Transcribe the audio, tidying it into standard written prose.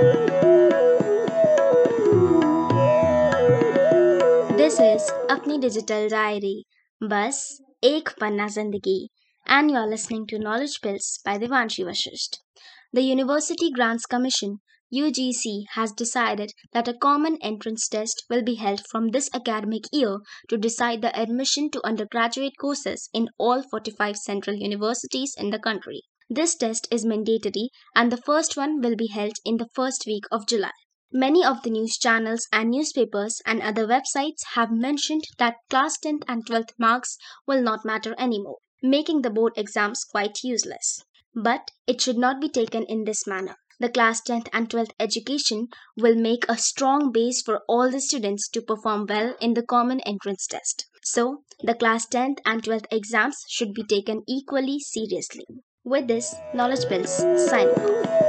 This is अपनी digital diary बस एक पन्ना जिंदगी and you are listening to Knowledge Pills by Devanshi Vashisht. The University Grants Commission UGC has decided that a common entrance test will be held from this academic year to decide the admission to undergraduate courses in all 45 central universities in the country. This test is mandatory and the first one will be held in the first week of July. Many of the news channels and newspapers and other websites have mentioned that class 10th and 12th marks will not matter anymore, making the board exams quite useless. But it should not be taken in this manner. The class 10th and 12th education will make a strong base for all the students to perform well in the common entrance test. So, the class 10th and 12th exams should be taken equally seriously. With this, Knowledge Pills signing off.